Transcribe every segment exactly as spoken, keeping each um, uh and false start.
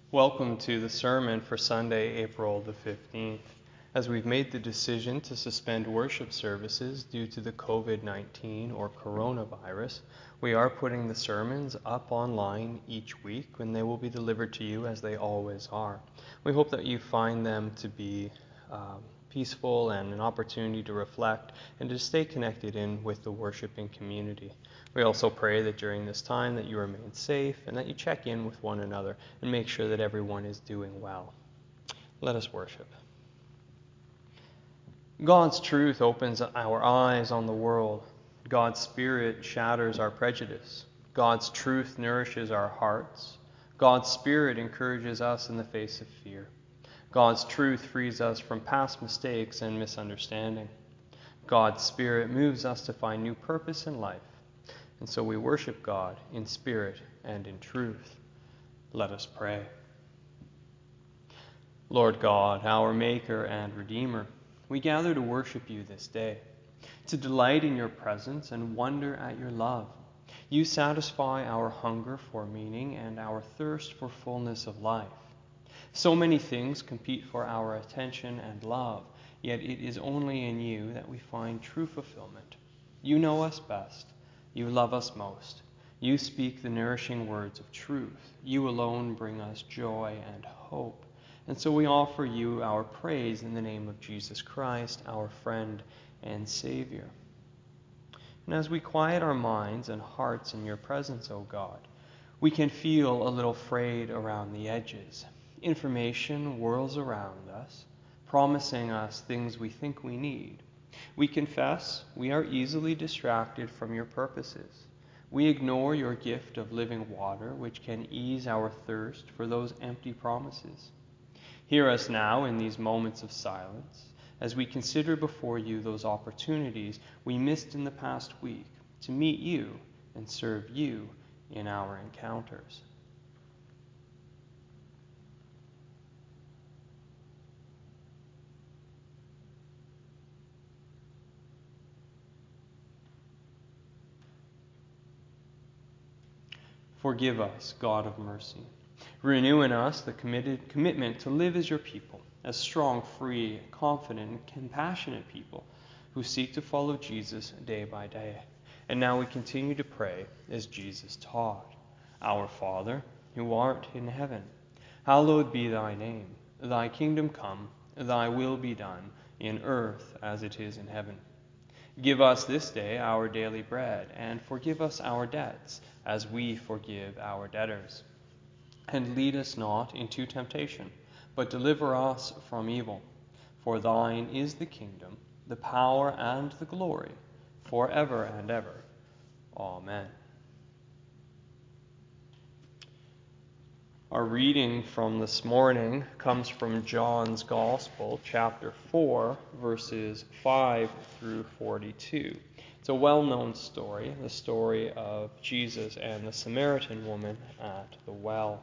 Welcome to the sermon for Sunday, April the fifteenth. As we've made the decision to suspend worship services due to the covid nineteen or coronavirus, we are putting the sermons up online each week and they will be delivered to you as they always are. We hope that you find them to be um, peaceful and an opportunity to reflect and to stay connected in with the worshiping community. We also pray that during this time that you remain safe and that you check in with one another and make sure that everyone is doing well. Let us worship. God's truth opens our eyes on the world. God's Spirit shatters our prejudice. God's truth nourishes our hearts. God's Spirit encourages us in the face of fear. God's truth frees us from past mistakes and misunderstanding. God's Spirit moves us to find new purpose in life. And so we worship God in spirit and in truth. Let us pray. Lord God, our Maker and Redeemer, we gather to worship you this day, to delight in your presence and wonder at your love. You satisfy our hunger for meaning and our thirst for fullness of life. So many things compete for our attention and love, yet it is only in you that we find true fulfillment. You know us best. You love us most. You speak the nourishing words of truth. You alone bring us joy and hope. And so we offer you our praise in the name of Jesus Christ, our friend and Savior. And as we quiet our minds and hearts in your presence, O God, we can feel a little frayed around the edges. Information whirls around us, promising us things we think we need. We confess we are easily distracted from your purposes. We ignore your gift of living water, which can ease our thirst for those empty promises. Hear us now in these moments of silence as we consider before you those opportunities we missed in the past week to meet you and serve you in our encounters. Forgive us, God of mercy. Renew in us the committed commitment to live as your people, as strong, free, confident, and compassionate people who seek to follow Jesus day by day. And now we continue to pray as Jesus taught. Our Father, who art in heaven, hallowed be thy name. Thy kingdom come, thy will be done, in earth as it is in heaven. Give us this day our daily bread, and forgive us our debts, as we forgive our debtors. And lead us not into temptation, but deliver us from evil. For thine is the kingdom, the power, and the glory, forever and ever. Amen. Our reading from this morning comes from John's Gospel, chapter four, verses five through forty-two. It's a well-known story, the story of Jesus and the Samaritan woman at the well.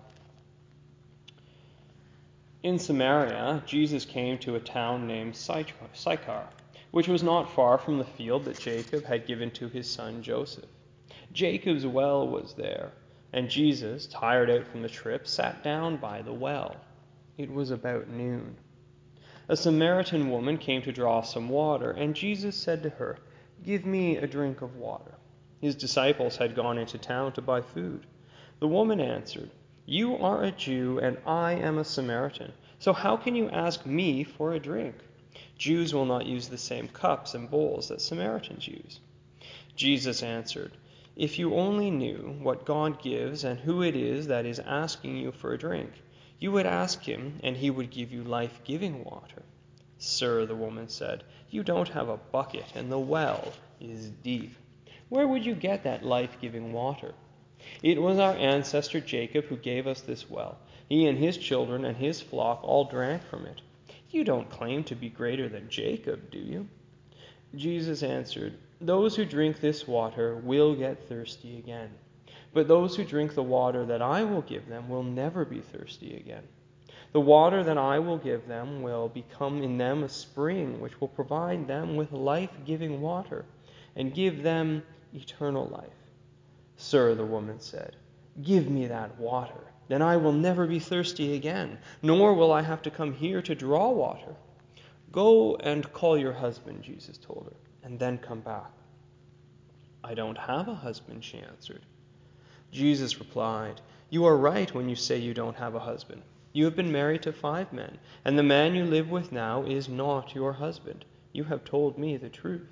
In Samaria, Jesus came to a town named Sychar, which was not far from the field that Jacob had given to his son Joseph. Jacob's well was there, and Jesus, tired out from the trip, sat down by the well. It was about noon. A Samaritan woman came to draw some water, and Jesus said to her, "Give me a drink of water." His disciples had gone into town to buy food. The woman answered, "You are a Jew, and I am a Samaritan. So how can you ask me for a drink? Jews will not use the same cups and bowls that Samaritans use." Jesus answered, "If you only knew what God gives and who it is that is asking you for a drink, you would ask him, and he would give you life-giving water." "Sir," the woman said, "you don't have a bucket, and the well is deep. Where would you get that life-giving water? It was our ancestor Jacob who gave us this well. He and his children and his flock all drank from it. You don't claim to be greater than Jacob, do you?" Jesus answered, "Those who drink this water will get thirsty again. But those who drink the water that I will give them will never be thirsty again. The water that I will give them will become in them a spring which will provide them with life-giving water and give them eternal life." "Sir," the woman said, "give me that water Then I will never be thirsty again, nor will I have to come here to draw water. Go and call your husband, Jesus told her, and then come back. I don't have a husband, she answered. Jesus replied, You are right when you say you don't have a husband. You have been married to five men, and the man you live with now is not your husband. You have told me the truth.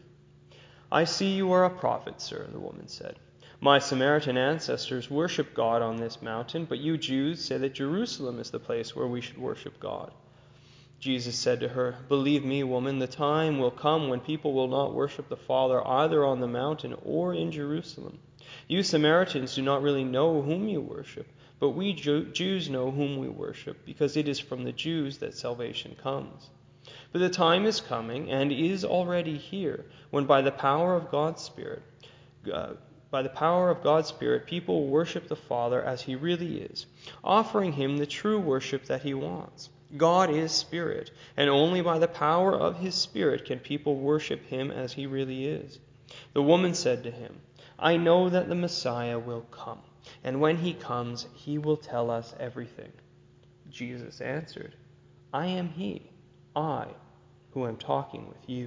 I see you are a prophet, sir, the woman said. My Samaritan ancestors worship God on this mountain, but you Jews say that Jerusalem is the place where we should worship God. Jesus said to her, Believe me, woman, the time will come when people will not worship the Father either on the mountain or in Jerusalem. You Samaritans do not really know whom you worship, but we Jews know whom we worship, because it is from the Jews that salvation comes. But the time is coming, and is already here, when by the power of God's Spirit, uh, By the power of God's Spirit, people will worship the Father as he really is, offering him the true worship that he wants. God is Spirit, and only by the power of his Spirit can people worship him as he really is. The woman said to him, I know that the Messiah will come, and when he comes, he will tell us everything. Jesus answered, I am he, I, who am talking with you.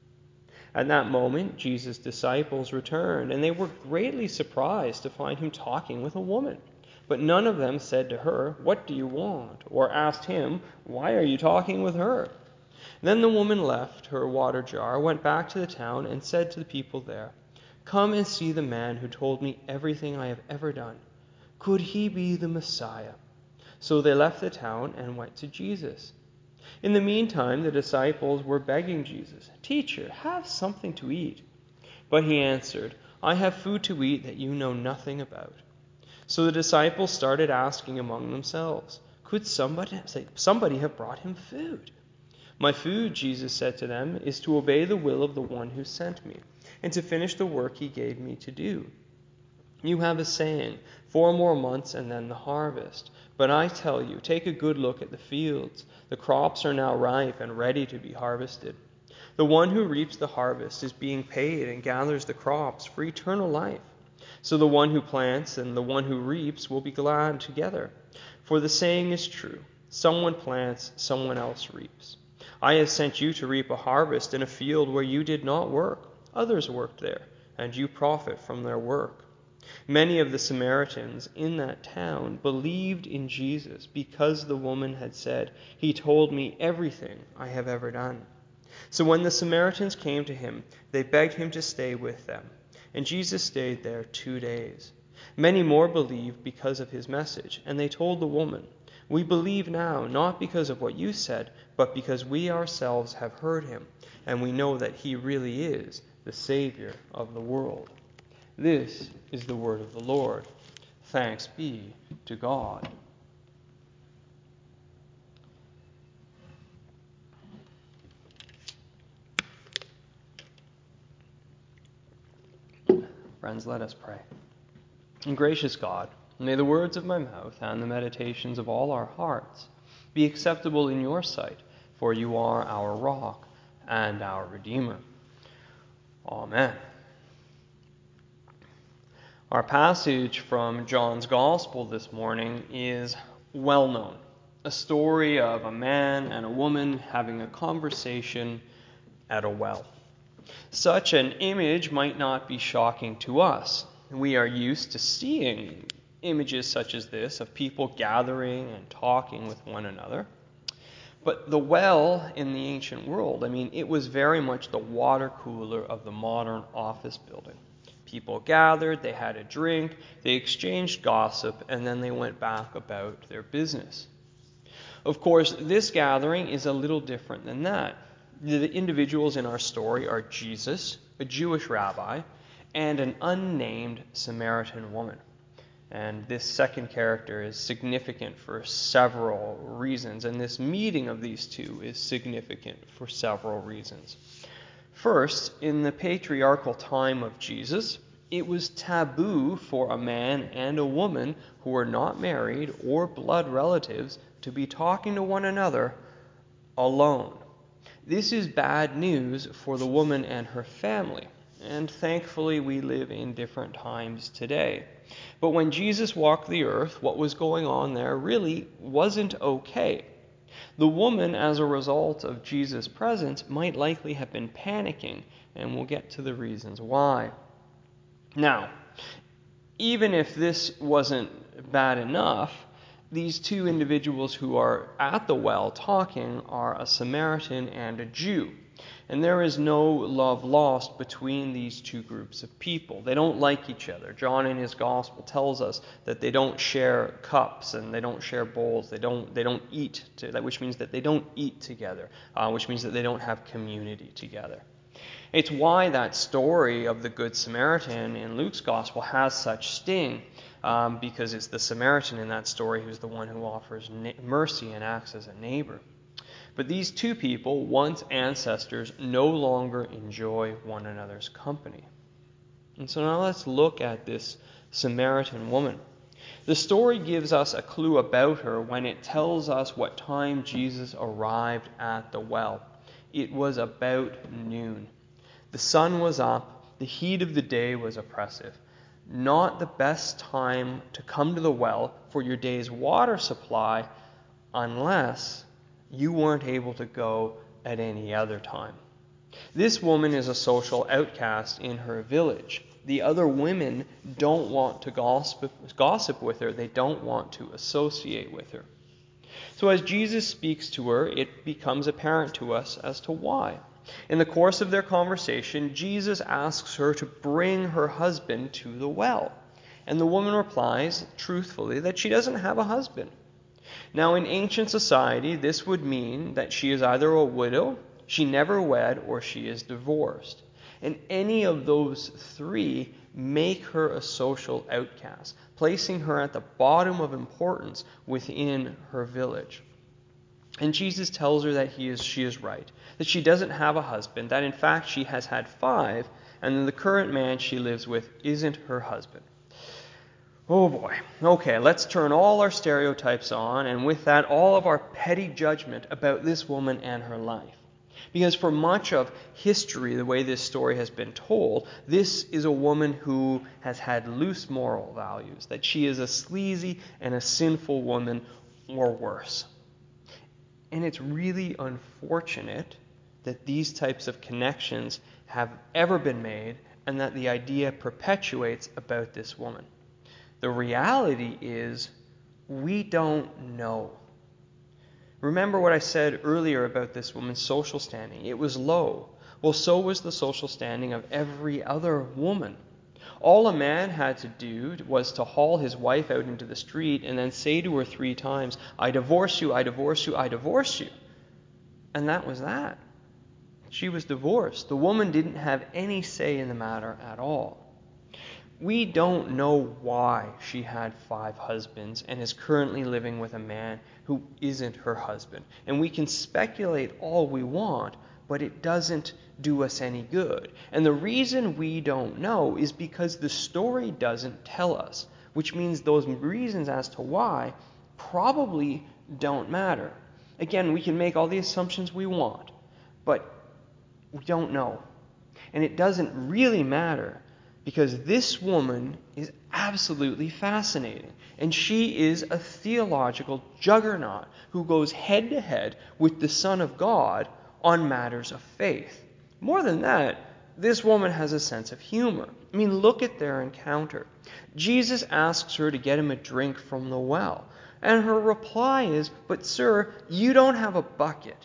At that moment, Jesus' disciples returned, and they were greatly surprised to find him talking with a woman. But none of them said to her, What do you want? Or asked him, Why are you talking with her? Then the woman left her water jar, went back to the town, and said to the people there, Come and see the man who told me everything I have ever done. Could he be the Messiah? So they left the town and went to Jesus. In the meantime, the disciples were begging Jesus, Teacher, have something to eat. But he answered, I have food to eat that you know nothing about. So the disciples started asking among themselves, Could somebody, somebody have brought him food? My food, Jesus said to them, is to obey the will of the one who sent me, and to finish the work he gave me to do. You have a saying, four more months and then the harvest. But I tell you, take a good look at the fields. The crops are now ripe and ready to be harvested. The one who reaps the harvest is being paid and gathers the crops for eternal life. So the one who plants and the one who reaps will be glad together. For the saying is true, someone plants, someone else reaps. I have sent you to reap a harvest in a field where you did not work. Others worked there, and you profit from their work. Many of the Samaritans in that town believed in Jesus because the woman had said, He told me everything I have ever done. So when the Samaritans came to him, they begged him to stay with them. And Jesus stayed there two days. Many more believed because of his message, and they told the woman, We believe now, not because of what you said, but because we ourselves have heard him, and we know that he really is the Savior of the world. This is the word of the Lord. Thanks be to God. Friends, let us pray. And gracious God, may the words of my mouth and the meditations of all our hearts be acceptable in your sight, for you are our rock and our Redeemer. Amen. Our passage from John's Gospel this morning is well known. A story of a man and a woman having a conversation at a well. Such an image might not be shocking to us. We are used to seeing images such as this of people gathering and talking with one another. But the well in the ancient world, I mean, it was very much the water cooler of the modern office building. People gathered, they had a drink, they exchanged gossip, and then they went back about their business. Of course, this gathering is a little different than that. The individuals in our story are Jesus, a Jewish rabbi, and an unnamed Samaritan woman. And this second character is significant for several reasons, and this meeting of these two is significant for several reasons. First, in the patriarchal time of Jesus, it was taboo for a man and a woman who were not married or blood relatives to be talking to one another alone. This is bad news for the woman and her family, and thankfully we live in different times today. But when Jesus walked the earth, what was going on there really wasn't okay. The woman, as a result of Jesus' presence, might likely have been panicking, and we'll get to the reasons why. Now, even if this wasn't bad enough, these two individuals who are at the well talking are a Samaritan and a Jew. And there is no love lost between these two groups of people. They don't like each other. John in his gospel tells us that they don't share cups and they don't share bowls. They don't they don't eat, to, which means that they don't eat together, uh, which means that they don't have community together. It's why that story of the Good Samaritan in Luke's Gospel has such sting, um, because it's the Samaritan in that story who's the one who offers na- mercy and acts as a neighbor. But these two people, once ancestors, no longer enjoy one another's company. And so now let's look at this Samaritan woman. The story gives us a clue about her when it tells us what time Jesus arrived at the well. It was about noon. The sun was up, the heat of the day was oppressive. Not the best time to come to the well for your day's water supply unless you weren't able to go at any other time. This woman is a social outcast in her village. The other women don't want to gossip, gossip with her. They don't want to associate with her. So as Jesus speaks to her, it becomes apparent to us as to why. In the course of their conversation, Jesus asks her to bring her husband to the well. And the woman replies, truthfully, that she doesn't have a husband. Now, in ancient society, this would mean that she is either a widow, she never wed, or she is divorced. And any of those three make her a social outcast, placing her at the bottom of importance within her village. And Jesus tells her that he is, she is right, that she doesn't have a husband, that in fact she has had five, and that the current man she lives with isn't her husband. Oh boy. Okay, let's turn all our stereotypes on, and with that, all of our petty judgment about this woman and her life. Because for much of history, the way this story has been told, this is a woman who has had loose moral values, that she is a sleazy and a sinful woman, or worse. And it's really unfortunate that these types of connections have ever been made and that the idea perpetuates about this woman. The reality is we don't know. Remember what I said earlier about this woman's social standing. It was low. Well, so was the social standing of every other woman. All a man had to do was to haul his wife out into the street and then say to her three times, I divorce you, I divorce you, I divorce you. And that was that. She was divorced. The woman didn't have any say in the matter at all. We don't know why she had five husbands and is currently living with a man who isn't her husband. And we can speculate all we want, but it doesn't do us any good. And the reason we don't know is because the story doesn't tell us, which means those reasons as to why probably don't matter. Again, we can make all the assumptions we want, but we don't know. And it doesn't really matter because this woman is absolutely fascinating. And she is a theological juggernaut who goes head to head with the Son of God on matters of faith. More than that, this woman has a sense of humor. I mean, look at their encounter. Jesus asks her to get him a drink from the well. And her reply is, but sir, you don't have a bucket.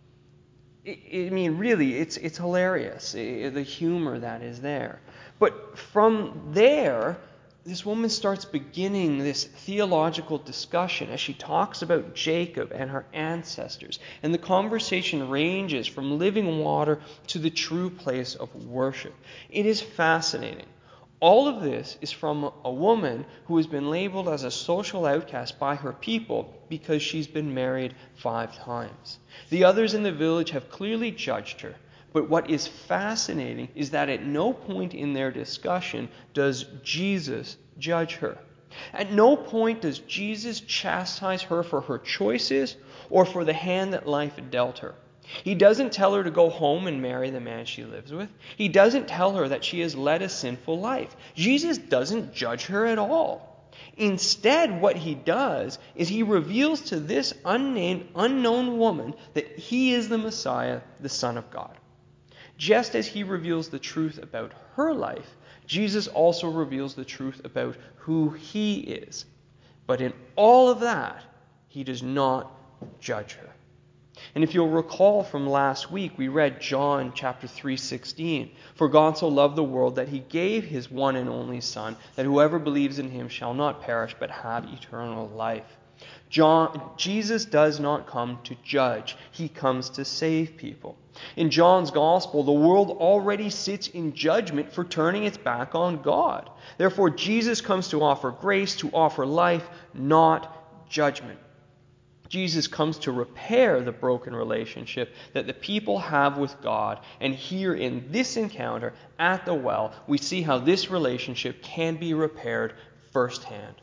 I, I mean, really, it's, it's hilarious, the humor that is there. But from there, this woman starts beginning this theological discussion as she talks about Jacob and her ancestors. And the conversation ranges from living water to the true place of worship. It is fascinating. All of this is from a woman who has been labeled as a social outcast by her people because she's been married five times. The others in the village have clearly judged her. But what is fascinating is that at no point in their discussion does Jesus judge her. At no point does Jesus chastise her for her choices or for the hand that life dealt her. He doesn't tell her to go home and marry the man she lives with. He doesn't tell her that she has led a sinful life. Jesus doesn't judge her at all. Instead, what he does is he reveals to this unnamed, unknown woman that he is the Messiah, the Son of God. Just as he reveals the truth about her life, Jesus also reveals the truth about who he is. But in all of that, he does not judge her. And if you'll recall from last week, we read John chapter three sixteen. For God so loved the world that he gave his one and only Son, that whoever believes in him shall not perish but have eternal life. John, Jesus does not come to judge. He comes to save people. In John's gospel, the world already sits in judgment for turning its back on God. Therefore, Jesus comes to offer grace, to offer life, not judgment. Jesus comes to repair the broken relationship that the people have with God. And here in this encounter at the well, we see how this relationship can be repaired firsthand.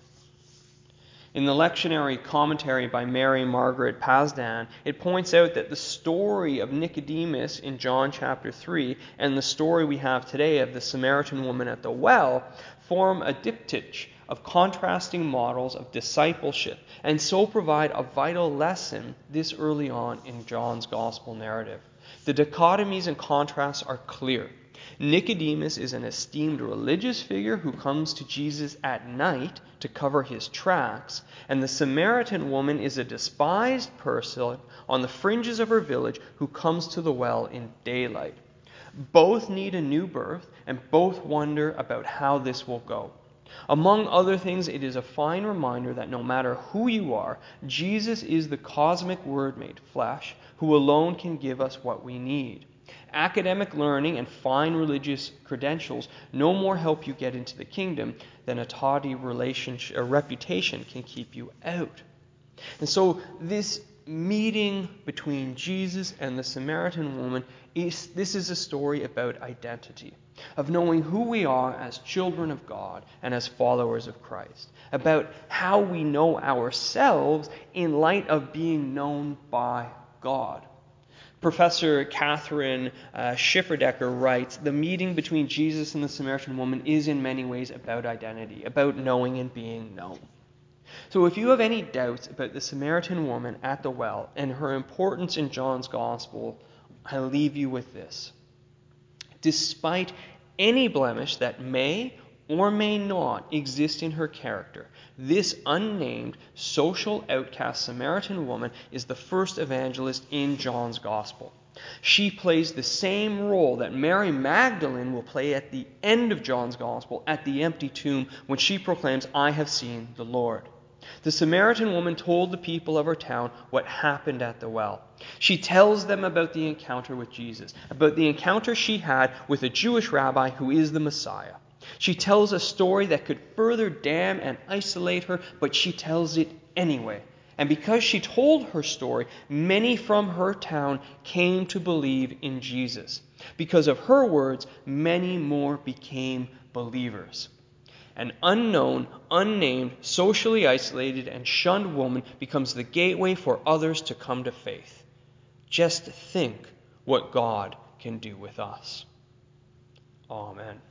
In the lectionary commentary by Mary Margaret Pasdan, it points out that the story of Nicodemus in John chapter three and the story we have today of the Samaritan woman at the well form a diptych of contrasting models of discipleship, and so provide a vital lesson this early on in John's gospel narrative. The dichotomies and contrasts are clear. Nicodemus is an esteemed religious figure who comes to Jesus at night to cover his tracks, and the Samaritan woman is a despised person on the fringes of her village who comes to the well in daylight. Both need a new birth, and both wonder about how this will go. Among other things, it is a fine reminder that no matter who you are, Jesus is the cosmic Word made flesh, who alone can give us what we need. Academic learning and fine religious credentials no more help you get into the kingdom than a tawdry relationship, a reputation can keep you out. And so this meeting between Jesus and the Samaritan woman, is this is a story about identity, of knowing who we are as children of God and as followers of Christ, about how we know ourselves in light of being known by God. Professor Catherine uh, Schifferdecker writes, the meeting between Jesus and the Samaritan woman is in many ways about identity, about knowing and being known. So if you have any doubts about the Samaritan woman at the well and her importance in John's gospel, I leave you with this. Despite any blemish that may or may not exist in her character, this unnamed social outcast Samaritan woman is the first evangelist in John's gospel. She plays the same role that Mary Magdalene will play at the end of John's gospel at the empty tomb when she proclaims, I have seen the Lord. The Samaritan woman told the people of her town what happened at the well. She tells them about the encounter with Jesus, about the encounter she had with a Jewish rabbi who is the Messiah. She tells a story that could further damn and isolate her, but she tells it anyway. And because she told her story, many from her town came to believe in Jesus. Because of her words, many more became believers. An unknown, unnamed, socially isolated, and shunned woman becomes the gateway for others to come to faith. Just think what God can do with us. Amen.